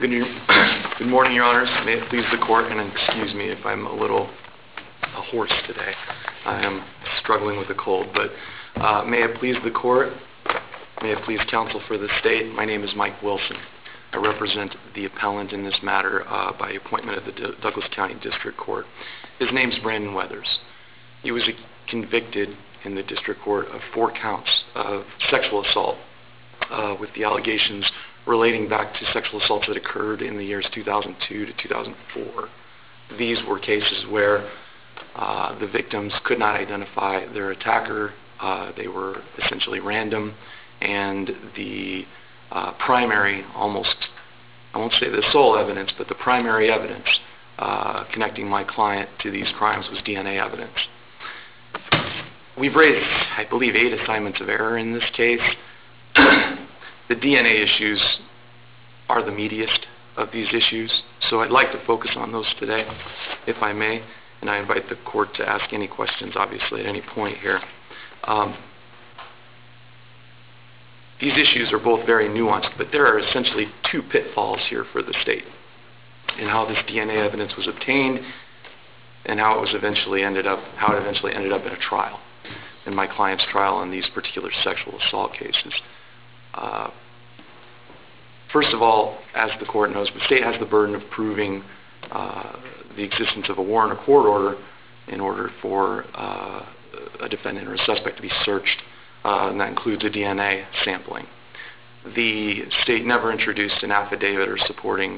Good morning, Your Honors. May it please the Court, and excuse me if I'm a little hoarse today. I am struggling with a cold, but may it please the Court, may it please counsel for the State, my name is Mike Wilson. I represent the appellant in this matter by appointment of the Douglas County District Court. His name is Brandon Weathers. He was convicted in the District Court of 4 counts of sexual assault with the allegations relating back to sexual assaults that occurred in the years 2002 to 2004. These were cases where the victims could not identify their attacker. They were essentially random, and the primary, almost, I won't say the sole evidence, but the primary evidence connecting my client to these crimes was DNA evidence. We've raised, I believe, 8 assignments of error in this case. The DNA issues are the meatiest of these issues, so I'd like to focus on those today, if I may, and I invite the Court to ask any questions, obviously, at any point here. These issues are both very nuanced, but there are essentially 2 pitfalls here for the State in how this DNA evidence was obtained and how it eventually ended up in a trial, in my client's trial on these particular sexual assault cases. First of all, as the Court knows, the State has the burden of proving the existence of a warrant or court order in order for a defendant or a suspect to be searched, and that includes a DNA sampling. The State never introduced an affidavit or supporting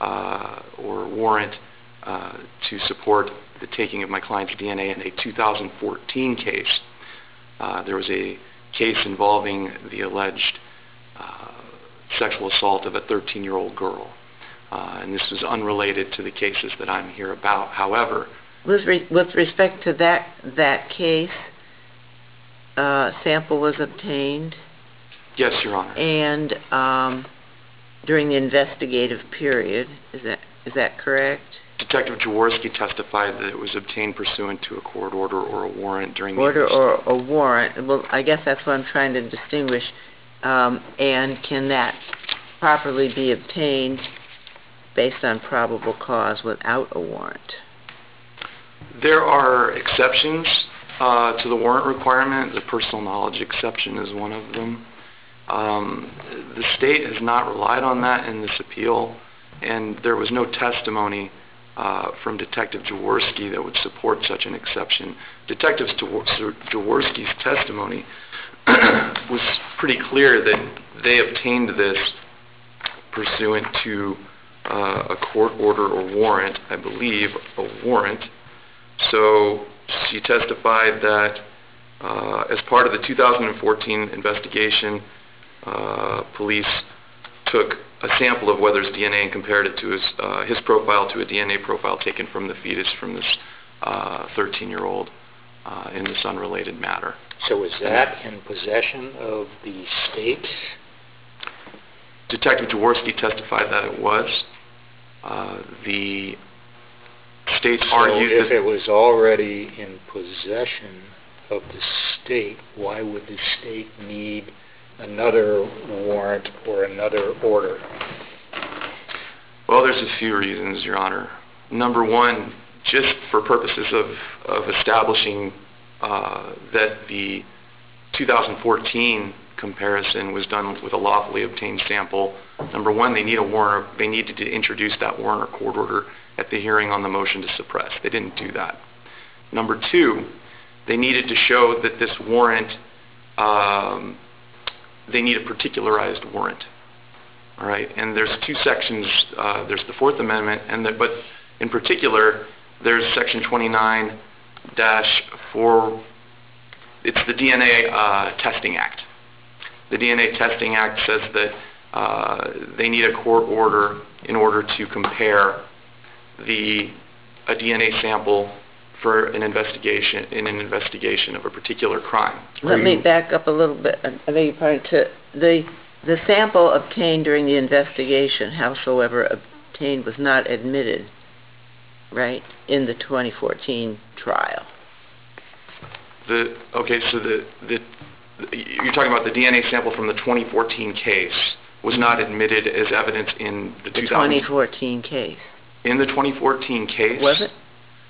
or warrant to support the taking of my client's DNA in a 2014 case. There was a case involving the alleged sexual assault of a 13-year-old girl, and this was unrelated to the cases that I'm here about. However, with respect to that case, sample was obtained? Yes, Your Honor. And during the investigative period, is that correct? Detective Jaworski testified that it was obtained pursuant to a court order or a warrant during the order or a warrant. Well, I guess that's what I'm trying to distinguish. And can that properly be obtained based on probable cause without a warrant? There are exceptions to the warrant requirement. The personal knowledge exception is one of them. The State has not relied on that in this appeal, and there was no testimony from Detective Jaworski that would support such an exception. Detective Jaworski's testimony was pretty clear that they obtained this pursuant to a court order or warrant, I believe a warrant. So she testified that as part of the 2014 investigation, police took a sample of Weathers' DNA and compared it to his profile to a DNA profile taken from the fetus from this 13-year-old in this unrelated matter. So is that in possession of the State? Detective Jaworski testified that it was. The State argued that... So if it was already in possession of the State, why would the State need another warrant or another order? Well, there's a few reasons, Your Honor. Number one, just for purposes of establishing that the 2014 comparison was done with a lawfully obtained sample, number one, they need a warrant. They needed to introduce that warrant or court order at the hearing on the motion to suppress. They didn't do that. Number two, they needed to show that this warrant, they need a particularized warrant. All right, and there's 2 sections. There's the Fourth Amendment, but in particular, there's Section 29-4. It's the DNA Testing Act. The DNA Testing Act says that they need a court order in order to compare a DNA sample for an investigation of a particular crime. Let me back up a little bit. I beg your pardon. To the sample obtained during the investigation, howsoever obtained, was not admitted, right, in the 2014 trial. Okay, so you're talking about the DNA sample from the 2014 case was not admitted as evidence in the 2014 case. In the 2014 case? Was it?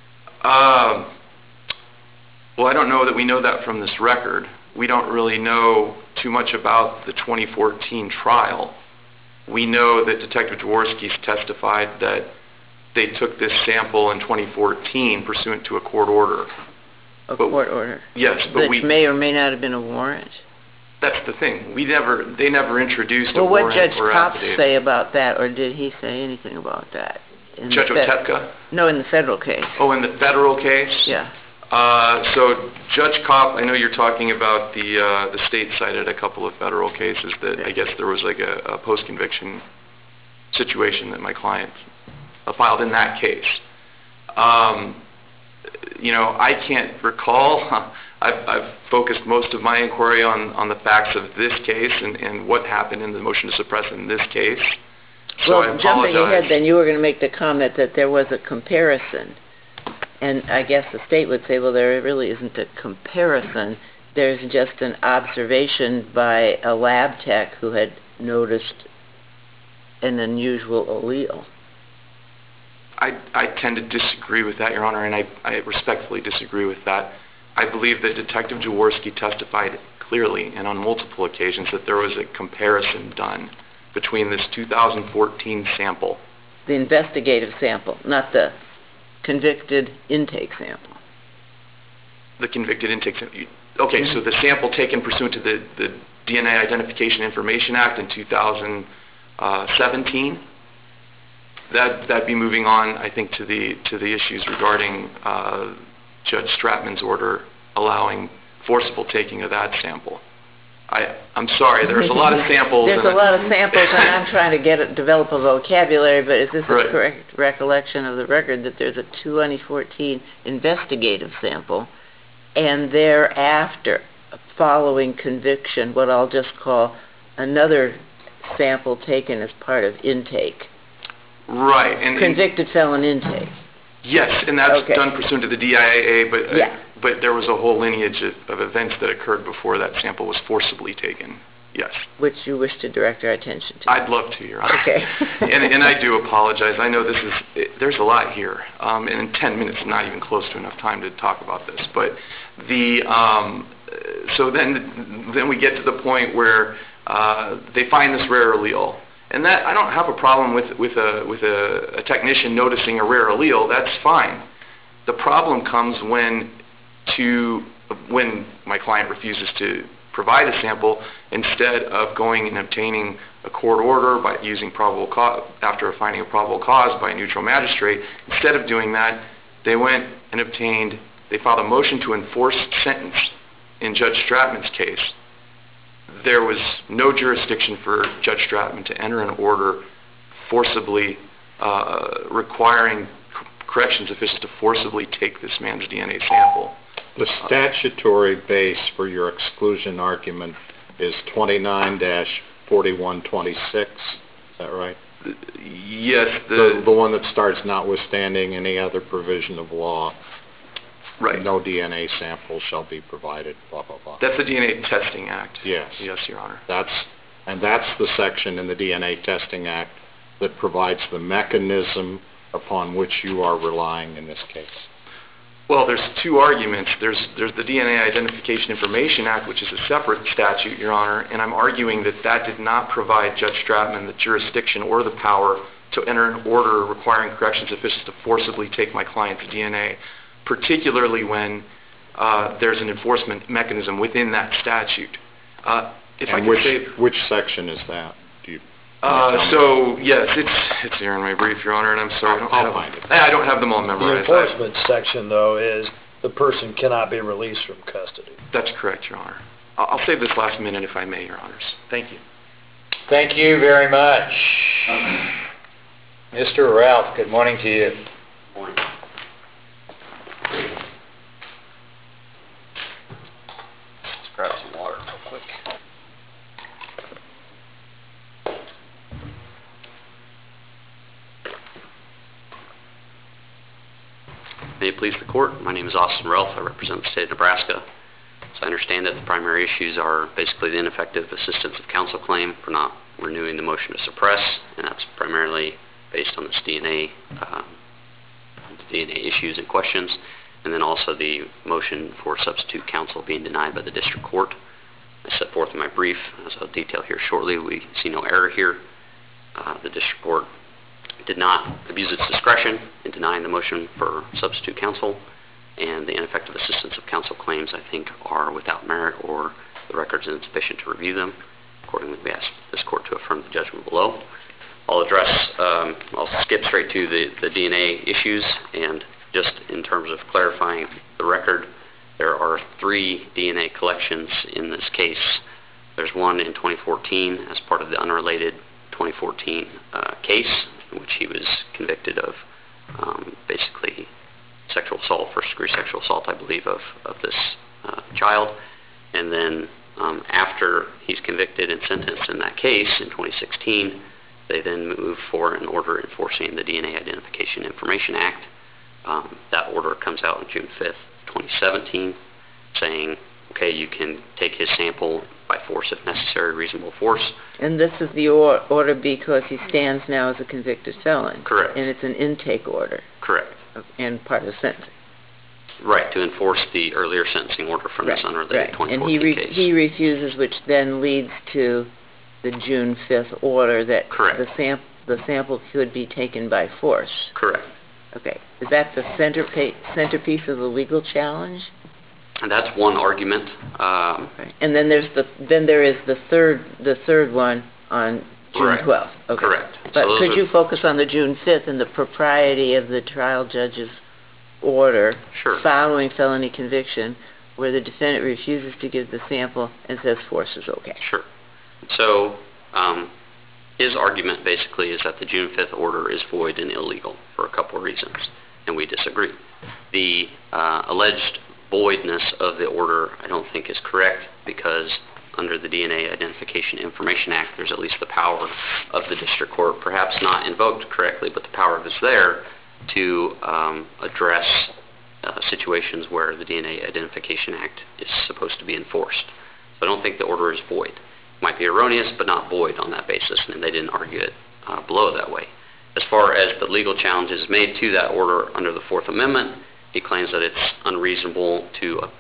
Well, I don't know that we know that from this record. We don't really know too much about the 2014 trial. We know that Detective Jaworski testified that they took this sample in 2014 pursuant to a court order. Court order? Yes, but which may or may not have been a warrant? That's the thing. They never introduced a warrant. Well, what Judge Kopp say about that, or did he say anything about that? Judge Otepka? No, in the federal case. Oh, in the federal case? Yeah. So Judge Kopp, I know you're talking about the state cited a couple of federal cases that I guess there was like a post-conviction situation that my client filed in that case. I can't recall. I've focused most of my inquiry on the facts of this case and what happened in the motion to suppress in this case. So well, jumping ahead, then you were going to make the comment that there was a comparison. And I guess the state would say, well, there really isn't a comparison. There's just an observation by a lab tech who had noticed an unusual allele. I tend to disagree with that, Your Honor, and I respectfully disagree with that. I believe that Detective Jaworski testified clearly and on multiple occasions that there was a comparison done between this 2014 sample. The investigative sample, not the convicted intake sample. The convicted intake sample. Okay, so the sample taken pursuant to the DNA Identification Information Act in 2017, that'd be moving on, I think, to the issues regarding Judge Stratman's order allowing forcible taking of that sample. I'm sorry, there's a lot of samples. There's a lot of samples, and I'm trying to develop a vocabulary, but is this a correct recollection of the record that there's a 2014 investigative sample, and thereafter, following conviction, what I'll just call another sample taken as part of intake? Right. Convicted felon intake. Yes, and that's done pursuant to the DIAA, but there was a whole lineage of events that occurred before that sample was forcibly taken. Yes. Which you wish to direct our attention to. I'd love to, Your Honor. Okay. and I do apologize. I know there's a lot here, and in 10 minutes, not even close to enough time to talk about this. But so then we get to the point where they find this rare allele. And that, I don't have a problem with a technician noticing a rare allele. That's fine. The problem comes when my client refuses to provide a sample instead of going and obtaining a court order by using probable cause, after finding a probable cause by a neutral magistrate. Instead of doing that, they went and they filed a motion to enforce sentence in Judge Stratman's case. There was no jurisdiction for Judge Stratman to enter an order forcibly requiring corrections officials to forcibly take this man's DNA sample. The statutory base for your exclusion argument is 29-4126. Is that right? Yes. The one that starts notwithstanding any other provision of law. Right. No DNA sample shall be provided, blah, blah, blah. That's the DNA Testing Act. Yes. Yes, Your Honor. That's the section in the DNA Testing Act that provides the mechanism upon which you are relying in this case. Well, there's two arguments. There's the DNA Identification Information Act, which is a separate statute, Your Honor, and I'm arguing that did not provide Judge Stratman the jurisdiction or the power to enter an order requiring corrections officials to forcibly take my client's DNA, particularly when there's an enforcement mechanism within that statute. Which section is that? Yes, it's here in my brief, Your Honor, and I'm sorry. I'll find it. I don't have them all memorized. The enforcement section, though, is the person cannot be released from custody. That's correct, Your Honor. I'll save this last minute if I may, Your Honors. Thank you. Thank you very much. Mr. Ralph, good morning to you. Good morning. Let's grab some water real quick. May it please the court, my name is Austin Ralph. I represent the state of Nebraska. As I understand it, the primary issues are basically the ineffective assistance of counsel claim for not renewing the motion to suppress, and that's primarily based on this DNA issues and questions, and then also the motion for substitute counsel being denied by the district court. I set forth in my brief, as I'll detail here shortly, we see no error here. The district court did not abuse its discretion in denying the motion for substitute counsel, and the ineffective assistance of counsel claims, I think, are without merit or the records insufficient to review them. Accordingly, we ask this court to affirm the judgment below. I'll skip straight to the DNA issues, and just in terms of clarifying the record, there are 3 DNA collections in this case. There's one in 2014 as part of the unrelated 2014 case, in which he was convicted of basically sexual assault, first-degree sexual assault, I believe, of this child. And then after he's convicted and sentenced in that case in 2016, they then move for an order enforcing the DNA Identification Information Act. That order comes out on June 5th, 2017, saying, okay, you can take his sample by force if necessary, reasonable force. And this is the order because he stands now as a convicted felon. Correct. And it's an intake order. Correct. And part of the sentencing. Right, to enforce the earlier sentencing order from this unrelated 2014 and case. he refuses, which then leads to the June 5th order that Correct. the sample could be taken by force. Correct. Okay. Is that the centerpiece of the legal challenge? And that's one argument. Right. And then there is the third one on June Right. 12th. Okay. Correct. But So could you focus on the June 5th and the propriety of the trial judge's order Sure. following felony conviction, where the defendant refuses to give the sample and says force is okay? Sure. So his argument basically is that the June 5th order is void and illegal for a couple of reasons, and we disagree. The alleged voidness of the order I don't think is correct, because under the DNA Identification Information Act, there's at least the power of the district court, perhaps not invoked correctly, but the power is there to address situations where the DNA Identification Act is supposed to be enforced. So I don't think the order is void. It might be erroneous, but not void on that basis, and they didn't argue it below that way. As far as the legal challenges made to that order under the Fourth Amendment, he claims that it's unreasonable to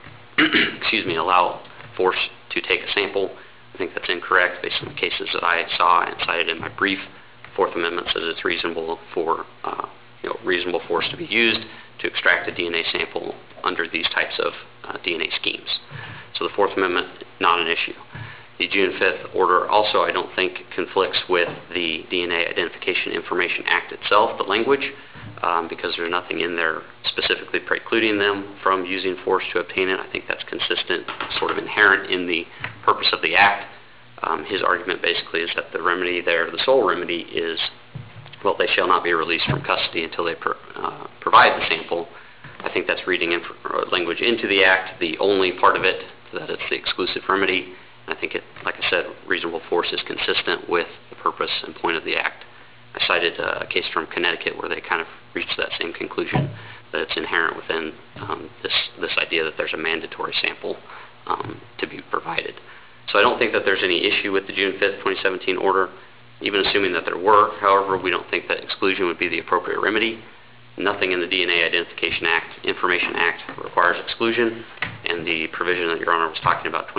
allow force to take a sample. I think that's incorrect based on the cases that I saw and cited in my brief. The Fourth Amendment says it's reasonable for reasonable force to be used to extract a DNA sample under these types of DNA schemes. So the Fourth Amendment, not an issue. The June 5th order also, I don't think, conflicts with the DNA Identification Information Act itself, the language, because there's nothing in there specifically precluding them from using force to obtain it. I think that's consistent, sort of inherent in the purpose of the act. His argument basically is that the remedy there, the sole remedy is, well, they shall not be released from custody until they provide the sample. I think that's reading language into the act, the only part of it, that it's the exclusive remedy. And I think it, like I said, reasonable force is consistent with the purpose and point of the act. I cited a case from Connecticut where they kind of reached that same conclusion, that it's inherent within this idea that there's a mandatory sample to be provided. So I don't think that there's any issue with the June 5th, 2017 order, even assuming that there were. However, we don't think that exclusion would be the appropriate remedy. Nothing in the DNA Identification Act, Information Act, requires exclusion, and the provision that Your Honor was talking about,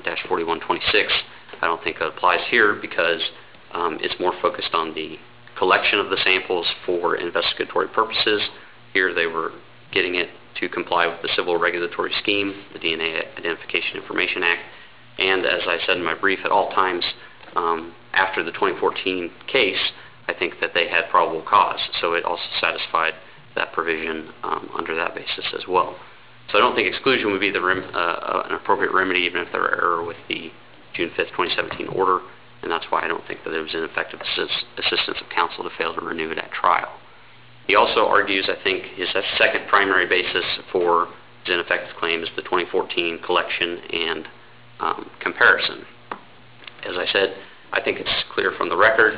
29-4126, I don't think applies here because it's more focused on the collection of the samples for investigatory purposes. Here they were getting it to comply with the civil regulatory scheme, the DNA Identification Information Act, and as I said in my brief, at all times after the 2014 case, I think that they had probable cause, so it also satisfied that provision under that basis as well. So I don't think exclusion would be an appropriate remedy, even if there were error with the June 5th, 2017 order, and that's why I don't think that there was ineffective assistance of counsel to fail to renew it at trial. He also argues, I think, his second primary basis for his ineffective claim is the 2014 collection and comparison. As I said, I think it's clear from the record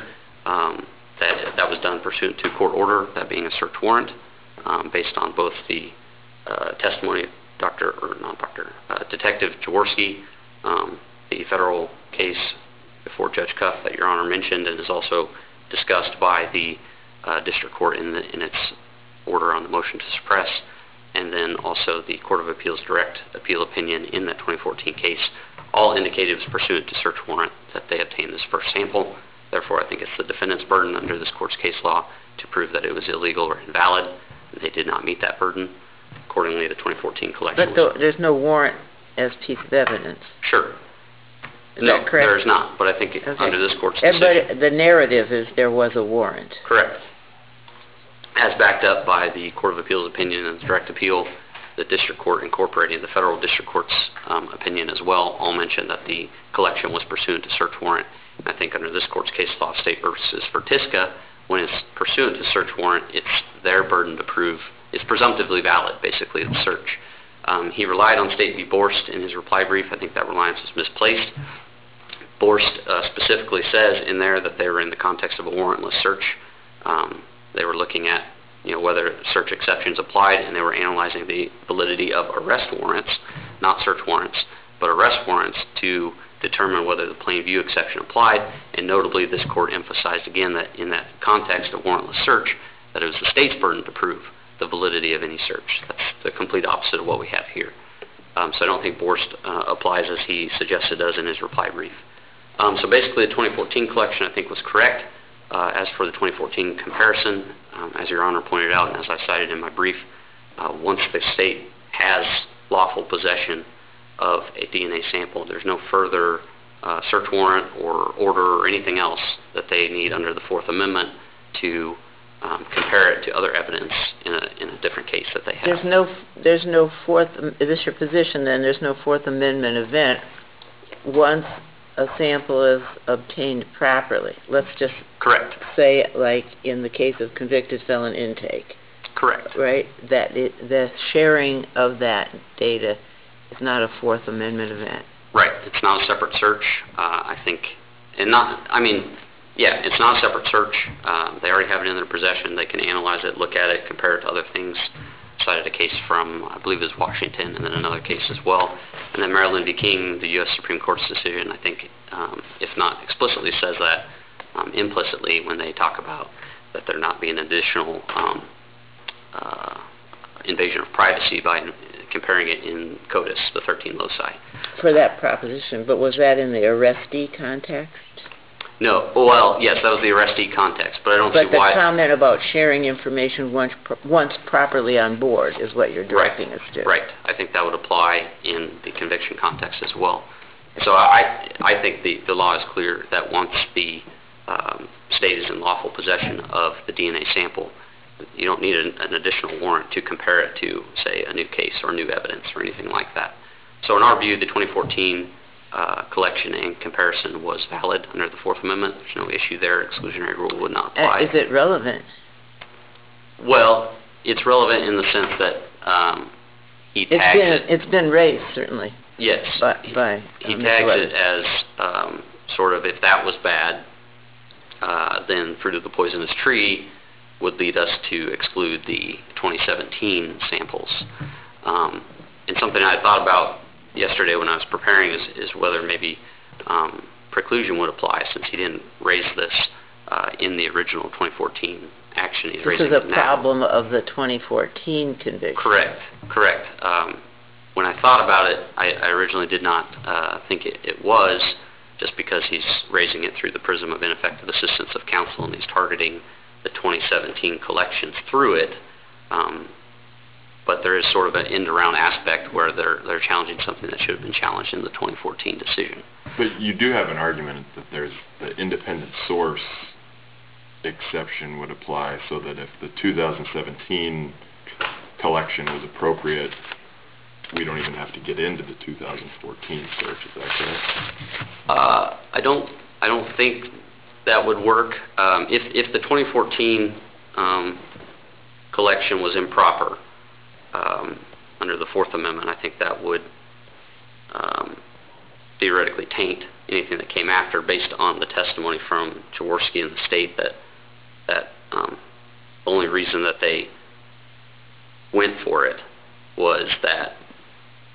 that was done pursuant to court order, that being a search warrant, based on both the testimony Detective Jaworski, the federal case before Judge Cuff that Your Honor mentioned, and is also discussed by the district court in its order on the motion to suppress, and then also the Court of Appeals direct appeal opinion in that 2014 case, all indicated it was pursuant to search warrant that they obtained this first sample. Therefore, I think it's the defendant's burden under this court's case law to prove that it was illegal or invalid. They did not meet that burden. Accordingly, the 2014 collection But there's no warrant as piece of evidence. Sure. Is No, that correct? there is not, but I think Okay. under this court's decision. But the narrative is there was a warrant. Correct. As backed up by the Court of Appeals opinion and the direct appeal, the district court incorporating the federal district court's opinion as well, all mentioned that the collection was pursuant to search warrant. And I think under this court's case law, State versus Fertiska, when it's pursuant to search warrant, it's their burden to prove it's presumptively valid, basically, the search. He relied on State v. Borst in his reply brief. I think that reliance was misplaced. Borst specifically says in there that they were in the context of a warrantless search. They were looking at whether search exceptions applied, and they were analyzing the validity of arrest warrants, not search warrants, but arrest warrants to determine whether the plain view exception applied. And notably, this court emphasized again that in that context of warrantless search, that it was the State's burden to prove the validity of any search. That's the complete opposite of what we have here. So I don't think Borst applies as he suggested does in his reply brief. So basically, the 2014 collection I think was correct. As for the 2014 comparison, as Your Honor pointed out, and as I cited in my brief, once the State has lawful possession of a DNA sample, there's no further search warrant or order or anything else that they need under the Fourth Amendment to compare it to other evidence in a different case that they have. There's no fourth. Is this your position then? There's no Fourth Amendment event once a sample is obtained properly. Let's just Correct. say, like in the case of convicted felon intake. Correct. Right? That the sharing of that data is not a Fourth Amendment event. Right. It's not a separate search. I think, and not. I mean, yeah, it's not a separate search. They already have it in their possession. They can analyze it, look at it, compare it to other things. Cited a case from, I believe it was Washington, and then another case as well. And then Maryland v. King, the U.S. Supreme Court's decision, I think, if not explicitly says that, implicitly when they talk about that there not being additional invasion of privacy by comparing it in CODIS, the 13 loci. For that proposition, but was that in the arrestee context? No, well, yes, that was the arrestee context, but I don't see why. But the comment about sharing information once properly on board is what you're directing us to. Right. I think that would apply in the conviction context as well. So I think the law is clear that once the State is in lawful possession of the DNA sample, you don't need an additional warrant to compare it to, say, a new case or new evidence or anything like that. So in our view, the 2014 collection and comparison was valid under the Fourth Amendment. There's no issue there. Exclusionary rule would not apply. Is it relevant? Well, it's relevant in the sense that he tags it. It's been raised, certainly. Yes. He tags it as sort of, if that was bad, then Fruit of the Poisonous Tree would lead us to exclude the 2017 samples. And something I thought about yesterday when I was preparing is whether maybe preclusion would apply, since he didn't raise this in the original 2014 action. He's this raising is a it now. problem of the 2014 conviction. Correct. When I thought about it, I originally did not think it was, just because he's raising it through the prism of ineffective assistance of counsel, and he's targeting the 2017 collections through it. But there is sort of an end-around aspect where they're challenging something that should have been challenged in the 2014 decision. But you do have an argument that there's the independent source exception would apply, so that if the 2017 collection was appropriate, we don't even have to get into the 2014 search. Is that correct? I don't think that would work. If the 2014 collection was improper under the Fourth Amendment, I think that would theoretically taint anything that came after, based on the testimony from Jaworski and the State that the only reason that they went for it was that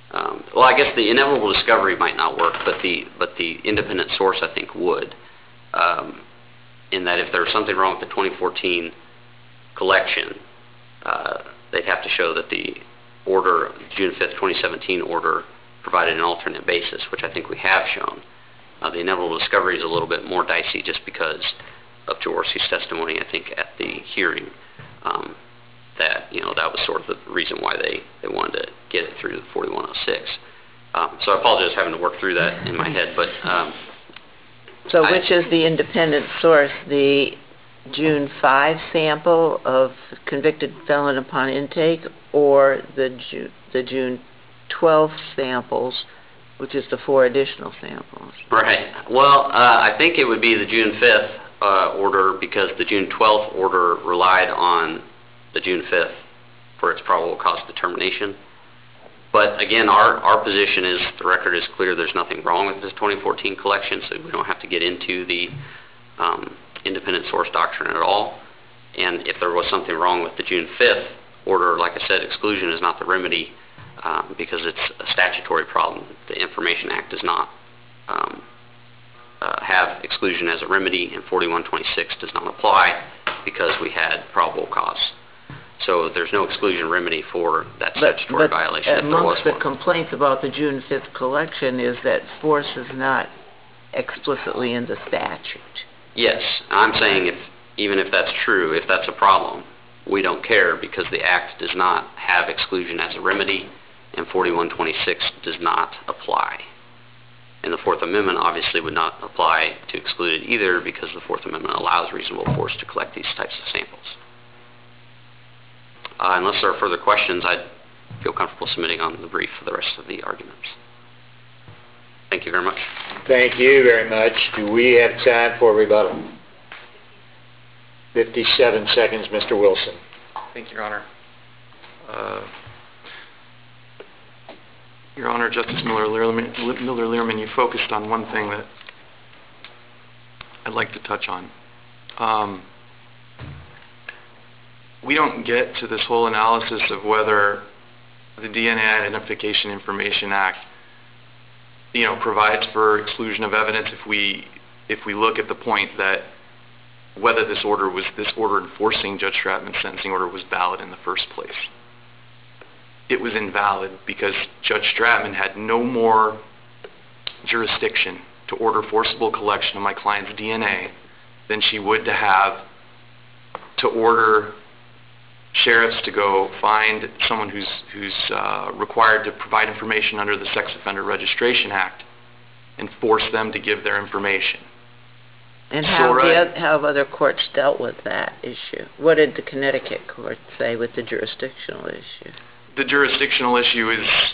Well, I guess the inevitable discovery might not work, but the independent source, I think, would. In that if there was something wrong with the 2014 collection, they'd have to show that the order, June 5th, 2017 order, provided an alternate basis, which I think we have shown. The inevitable discovery is a little bit more dicey just because of Jaworski's testimony, I think, at the hearing, that that was sort of the reason why they wanted to get it through the 4106. So I apologize for having to work through that in my head, but so which is the independent source, the June 5 sample of convicted felon upon intake, or the June 12 samples, which is the 4 additional samples? Right. Well, I think it would be the June 5th order, because the June 12th order relied on the June 5th for its probable cause determination. But again, our position is the record is clear. There's nothing wrong with this 2014 collection, so we don't have to get into the independent source doctrine at all. And if there was something wrong with the June 5th order, like I said, exclusion is not the remedy, because it's a statutory problem. The Information Act does not have exclusion as a remedy, and 4126 does not apply because we had probable cause. So there's no exclusion remedy for that statutory violation if there was amongst the one. complaints about the June 5th collection is that force is not explicitly in the statute. Yes, I'm saying even if that's true, if that's a problem, we don't care because the Act does not have exclusion as a remedy, and 4126 does not apply. And the Fourth Amendment obviously would not apply to exclude it either, because the Fourth Amendment allows reasonable force to collect these types of samples. Unless there are further questions, I'd feel comfortable submitting on the brief for the rest of the arguments. Thank you very much. Thank you very much. Do we have time for rebuttal? 57 seconds, Mr. Wilson. Thank you, Your Honor. Your Honor, Justice Miller-Lehrman, you focused on one thing that I'd like to touch on. We don't get to this whole analysis of whether the DNA Identification Information Act, provides for exclusion of evidence if we look at the point that whether this order enforcing Judge Stratman's sentencing order was valid in the first place. It was invalid because Judge Stratman had no more jurisdiction to order forcible collection of my client's DNA than she would to have to order sheriffs to go find someone who's required to provide information under the Sex Offender Registration Act and force them to give their information. And how have other courts dealt with that issue? What did the Connecticut court say with the jurisdictional issue? The jurisdictional issue is,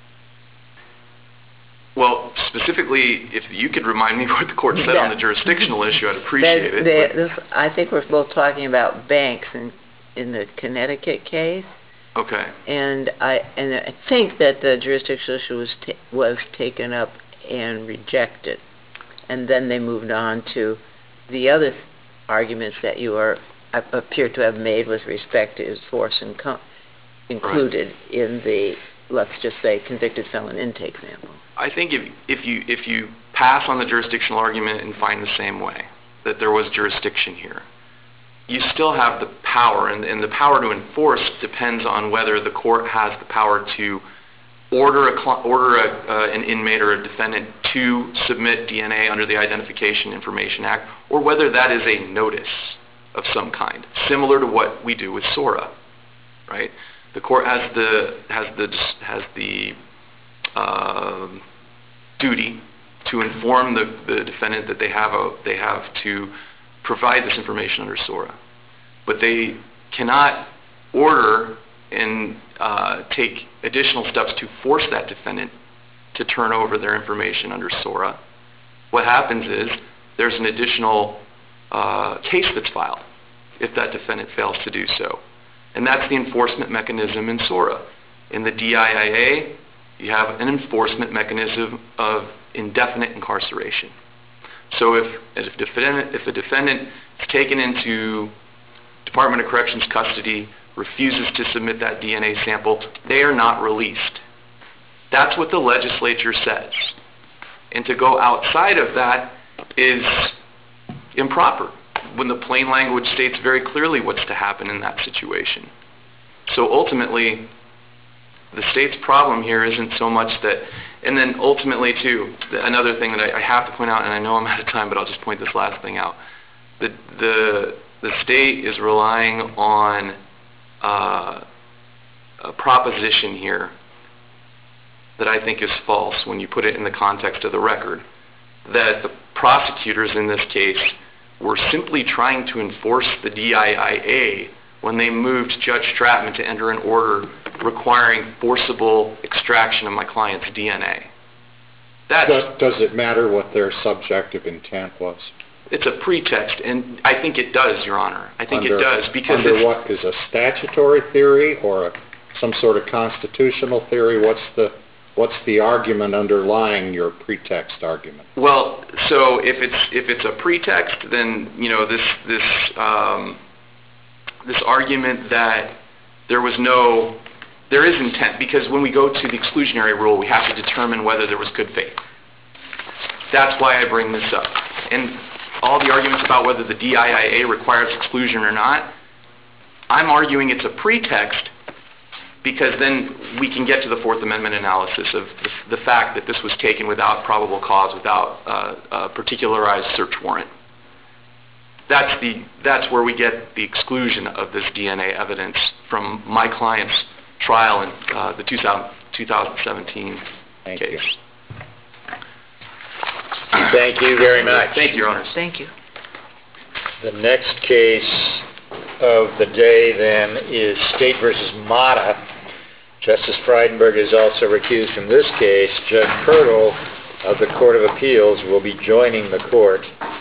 well, specifically, if you could remind me what the court said on the jurisdictional issue, I'd appreciate it. I think we're both talking about Banks in the Connecticut case. Okay. And I think that the jurisdictional issue was taken up and rejected, and then they moved on to the other arguments that you appear to have made with respect to force included in the, let's just say, convicted felon intake sample. I think if you pass on the jurisdictional argument and find the same way, that there was jurisdiction here, you still have the power, and the power to enforce depends on whether the court has the power to order an inmate or a defendant to submit DNA under the Identification Information Act, or whether that is a notice of some kind, similar to what we do with SORA, right? The court has the duty to inform the defendant that they have to provide this information under SORA, but they cannot order and take additional steps to force that defendant to turn over their information under SORA. What happens is there's an additional case that's filed if that defendant fails to do so. And that's the enforcement mechanism in SORA. In the DIIA, you have an enforcement mechanism of indefinite incarceration. So if a defendant is taken into Department of Corrections custody, refuses to submit that DNA sample, they are not released. That's what the legislature says. And to go outside of that is improper, when the plain language states very clearly what's to happen in that situation. So ultimately, the state's problem here isn't so much that, and then ultimately too, another thing that I have to point out, and I know I'm out of time, but I'll just point this last thing out. The state is relying on a proposition here that I think is false when you put it in the context of the record, that the prosecutors in this case were simply trying to enforce the DIIA when they moved Judge Stratman to enter an order requiring forcible extraction of my client's DNA. Does it matter what their subjective intent was? It's a pretext, and I think it does, Your Honor. I think it does, because under what is a statutory theory or some sort of constitutional theory? What's the argument underlying your pretext argument? Well, so if it's a pretext, then this argument that there is intent, because when we go to the exclusionary rule, we have to determine whether there was good faith. That's why I bring this up. And all the arguments about whether the DIIA requires exclusion or not, I'm arguing it's a pretext, because then we can get to the Fourth Amendment analysis of the fact that this was taken without probable cause, without a particularized search warrant. That's where we get the exclusion of this DNA evidence from my client's trial in the 2017 Thank case. you. Thank you very much. Thank you, Your Honor. Thank you. The next case of the day then is State v. Mata. Justice Frydenberg is also recused from this case. Judge Pirtle of the Court of Appeals will be joining the court